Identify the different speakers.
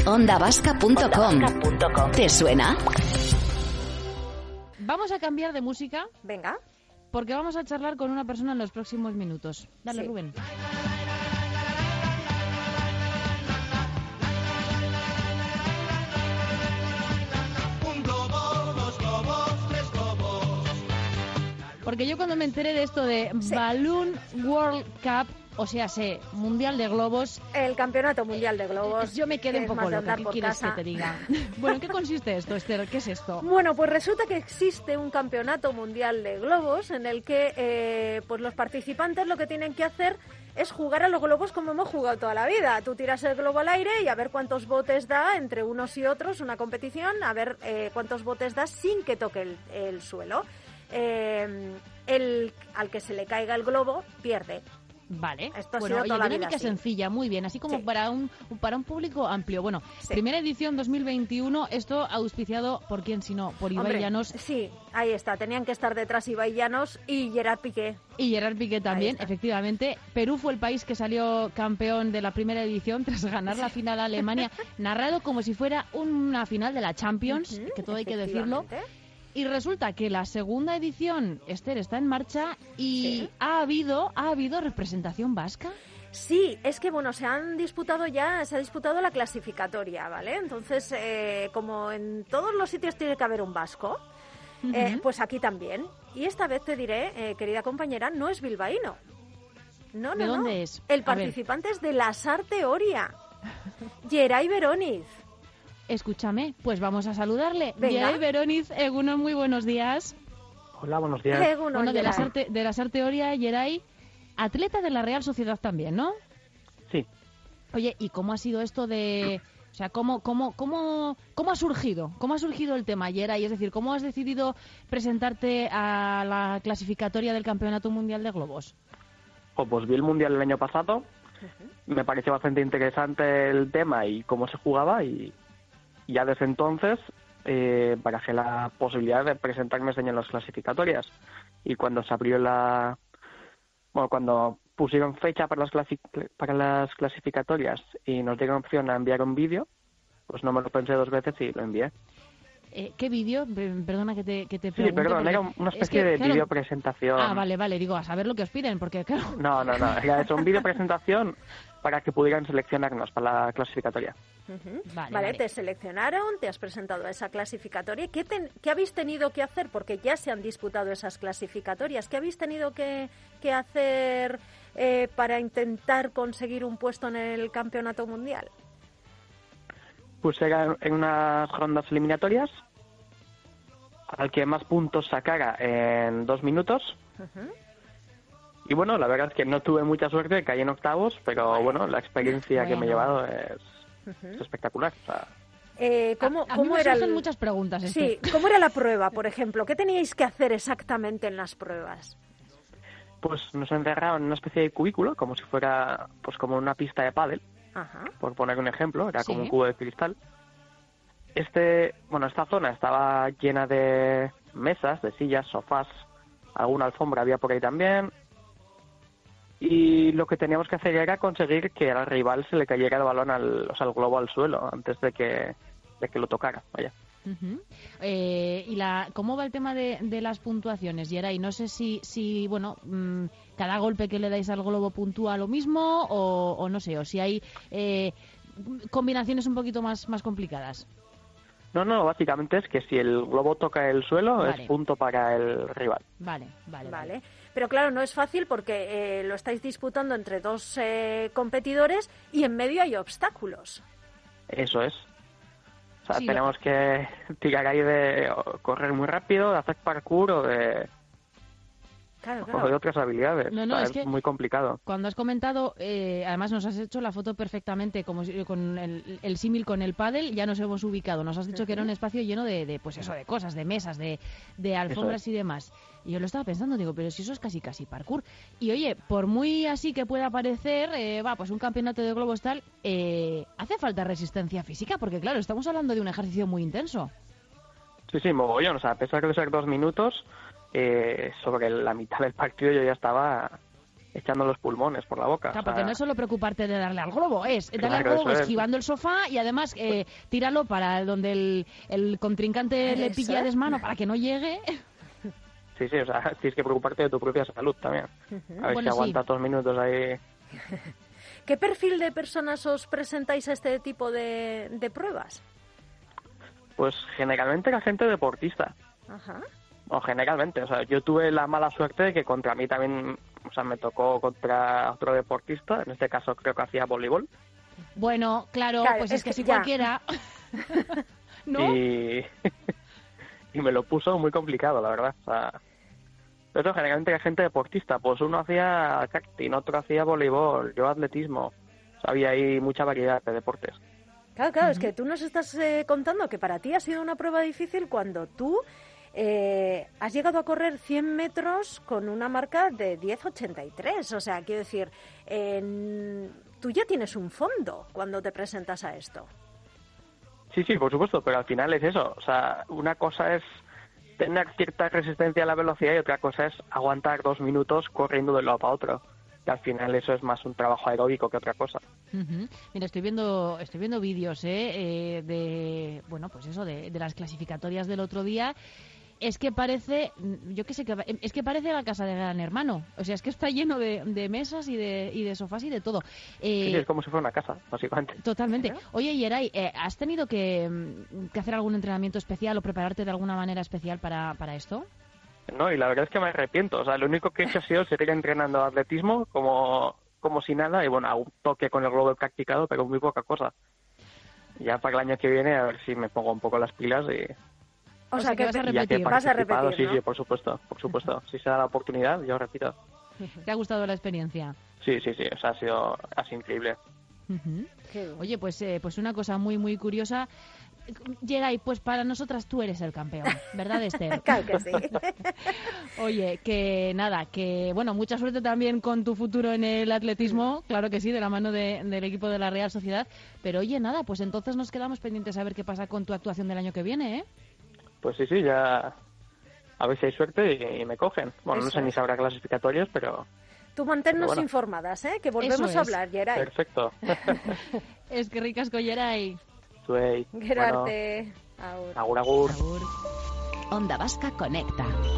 Speaker 1: ondavasca.com. ¿Te suena?
Speaker 2: Vamos a cambiar de música.
Speaker 3: Venga.
Speaker 2: Porque vamos a charlar con una persona en los próximos minutos. Dale, sí. Rubén. Porque yo cuando me enteré de esto de Balloon World Cup, o sea, Mundial de Globos...
Speaker 3: El Campeonato Mundial de Globos.
Speaker 2: Yo me quedé un poco loca. ¿Qué quieres que te diga? Bueno, ¿en qué consiste esto, Esther? ¿Qué es esto?
Speaker 3: Bueno, pues resulta que existe un Campeonato Mundial de Globos en el que pues los participantes lo que tienen que hacer es jugar a los globos como hemos jugado toda la vida. Tú tiras el globo al aire y a ver cuántos botes da entre unos y otros, una competición, a ver cuántos botes da sin que toque el suelo. Al que se le caiga el globo pierde.
Speaker 2: Vale.
Speaker 3: Esto
Speaker 2: bueno,
Speaker 3: ha sido toda la
Speaker 2: dinámica
Speaker 3: vida,
Speaker 2: sencilla, muy bien, así como para un público amplio. Bueno,
Speaker 3: sí.
Speaker 2: Primera edición 2021, esto auspiciado por quién sino por Ibai Llanos.
Speaker 3: Sí, ahí está, tenían que estar detrás Ibai Llanos y Gerard Piqué.
Speaker 2: Y Gerard Piqué también, efectivamente. Perú fue el país que salió campeón de la primera edición tras ganar la final a Alemania, narrado como si fuera una final de la Champions, que todo hay que decirlo. Y resulta que la segunda edición, Esther, está en marcha y ¿sí? ¿Ha habido representación vasca?
Speaker 3: Sí, es que bueno, se ha disputado la clasificatoria, ¿vale? Entonces, como en todos los sitios tiene que haber un vasco, pues aquí también. Y esta vez te diré, querida compañera, no es bilbaíno. No,
Speaker 2: ¿De dónde es?
Speaker 3: El participante es de Lasarte Oria, Geray Beroniz.
Speaker 2: Escúchame, pues vamos a saludarle.
Speaker 3: Venga.
Speaker 2: Geray Beroniz, Egunon, muy buenos días.
Speaker 4: Hola, buenos días.
Speaker 3: Egunon,
Speaker 2: bueno, de Lasarte Oria, Geray, atleta de la Real Sociedad también, ¿no?
Speaker 4: Sí.
Speaker 2: Oye, ¿y cómo ha sido esto de...? O sea, ¿cómo ha surgido? ¿Cómo ha surgido el tema, Geray? Es decir, ¿cómo has decidido presentarte a la clasificatoria del Campeonato Mundial de Globos?
Speaker 4: Pues vi el Mundial el año pasado. Me pareció bastante interesante el tema y cómo se jugaba y ya desde entonces barajé la posibilidad de presentarme este año en las clasificatorias. Y cuando se abrió cuando pusieron fecha para las clasificatorias y nos dieron opción a enviar un vídeo, pues no me lo pensé dos veces y lo envié.
Speaker 2: ¿Qué vídeo? Perdona que te pregunte.
Speaker 4: Sí, perdón, era una especie de vídeo presentación.
Speaker 2: Ah, vale, digo, a saber lo que os piden, porque claro...
Speaker 4: No, era eso, un vídeo presentación para que pudieran seleccionarnos para la clasificatoria.
Speaker 3: Vale, te seleccionaron, te has presentado a esa clasificatoria. ¿Qué habéis tenido que hacer? Porque ya se han disputado esas clasificatorias. ¿Qué habéis tenido que hacer para intentar conseguir un puesto en el campeonato mundial?
Speaker 4: Pues era en unas rondas eliminatorias al que más puntos sacara en 2 minutos. Y bueno, la verdad es que no tuve mucha suerte, caí en octavos, pero bueno, la experiencia que me he llevado es espectacular. O sea,
Speaker 3: ¿Cómo
Speaker 2: me
Speaker 3: era
Speaker 2: surgen muchas preguntas.
Speaker 3: Sí, ¿cómo era la prueba, por ejemplo? ¿Qué teníais que hacer exactamente en las pruebas?
Speaker 4: Pues nos encerraron en una especie de cubículo, como si fuera pues como una pista de pádel, por poner un ejemplo, era como un cubo de cristal. Esta zona estaba llena de mesas, de sillas, sofás, alguna alfombra había por ahí también. Y lo que teníamos que hacer era conseguir que al rival se le cayera el balón al globo al suelo antes de que lo tocara, vaya.
Speaker 2: ¿Y cómo va el tema de las puntuaciones, Geray? No sé si cada golpe que le dais al globo puntúa lo mismo o no sé, o si hay combinaciones un poquito más complicadas.
Speaker 4: No, básicamente es que si el globo toca el suelo es punto para el rival. Vale.
Speaker 3: Pero claro, no es fácil porque lo estáis disputando entre dos competidores y en medio hay obstáculos.
Speaker 4: Eso es. O sea, tenemos que tirar ahí de correr muy rápido, de hacer parkour o de... o de otras habilidades. Es muy complicado.
Speaker 2: Cuando has comentado, además nos has hecho la foto perfectamente, como con el símil con el pádel, ya nos hemos ubicado. Nos has dicho que era un espacio lleno de cosas, de mesas, de alfombras y demás. Y yo lo estaba pensando, digo, pero si eso es casi parkour. Y oye, por muy así que pueda parecer, pues un campeonato de globos tal, hace falta resistencia física, porque claro, estamos hablando de un ejercicio muy intenso.
Speaker 4: Sí, mogollón. O sea, a pesar de ser 2 minutos... sobre la mitad del partido yo ya estaba echando los pulmones por la boca.
Speaker 2: Claro,
Speaker 4: o sea,
Speaker 2: porque no es solo preocuparte de darle al globo, es darle al
Speaker 4: claro,
Speaker 2: globo
Speaker 4: eso es.
Speaker 2: esquivando el sofá y además tíralo para donde el contrincante le pilla desmano para que no llegue.
Speaker 4: Sí, o sea, tienes que preocuparte de tu propia salud también. A ver
Speaker 2: Bueno,
Speaker 4: si aguantas 2 minutos ahí.
Speaker 3: ¿Qué perfil de personas os presentáis a este tipo de pruebas?
Speaker 4: Pues generalmente la gente deportista.
Speaker 3: Ajá.
Speaker 4: O generalmente, o sea, yo tuve la mala suerte de que contra mí también, o sea, me tocó contra otro deportista, en este caso creo que hacía voleibol.
Speaker 2: Bueno, claro, pues es que si
Speaker 3: ya.
Speaker 2: cualquiera... ¿No?
Speaker 4: Y me lo puso muy complicado, la verdad. O sea, pero generalmente la gente deportista, pues uno hacía karting, otro hacía voleibol, yo atletismo. O sea, había ahí mucha variedad de deportes.
Speaker 3: Claro, es que tú nos estás contando que para ti ha sido una prueba difícil cuando tú has llegado a correr 100 metros con una marca de 10.83. O sea, quiero decir, tú ya tienes un fondo cuando te presentas a esto.
Speaker 4: Sí, por supuesto, pero al final es eso. O sea, una cosa es tener cierta resistencia a la velocidad y otra cosa es aguantar 2 minutos corriendo de un lado para otro. Y al final eso es más un trabajo aeróbico que otra cosa.
Speaker 2: Mira, estoy viendo vídeos de, bueno, pues eso, de las clasificatorias del otro día. Es que parece, es que parece la casa de Gran Hermano. O sea, es que está lleno de mesas y de sofás y de todo.
Speaker 4: Sí, es como si fuera una casa, básicamente.
Speaker 2: Totalmente. Oye, Yeray, ¿has tenido que hacer algún entrenamiento especial o prepararte de alguna manera especial para esto?
Speaker 4: No, y la verdad es que me arrepiento. O sea, lo único que he hecho ha sido seguir entrenando atletismo como si nada y, bueno, a un toque con el globo he practicado, pero muy poca cosa. Ya para el año que viene a ver si me pongo un poco las pilas y...
Speaker 3: O sea, que
Speaker 2: vas a repetir.
Speaker 3: Vas a repetir, ¿no?
Speaker 4: Sí, por supuesto. Si se da la oportunidad, yo repito.
Speaker 2: ¿Te ha gustado la experiencia?
Speaker 4: Sí, o sea, ha sido increíble.
Speaker 2: Oye, pues una cosa muy, muy curiosa. Yeray, pues para nosotras tú eres el campeón, ¿verdad, Esther?
Speaker 3: Claro que sí.
Speaker 2: Oye, que nada, que bueno, mucha suerte también con tu futuro en el atletismo, claro que sí, de la mano del equipo de la Real Sociedad. Pero oye, nada, pues entonces nos quedamos pendientes a ver qué pasa con tu actuación del año que viene, ¿eh?
Speaker 4: Pues sí, ya a ver si hay suerte y me cogen. Bueno, no sé ni si habrá clasificatorios, pero...
Speaker 3: Tú manténnos informadas, ¿eh? Que volvemos a hablar, Yeray.
Speaker 4: Perfecto.
Speaker 2: Es que ricasco, Yeray.
Speaker 3: Gerarte.
Speaker 4: Agur.
Speaker 2: Onda Vasca Conecta.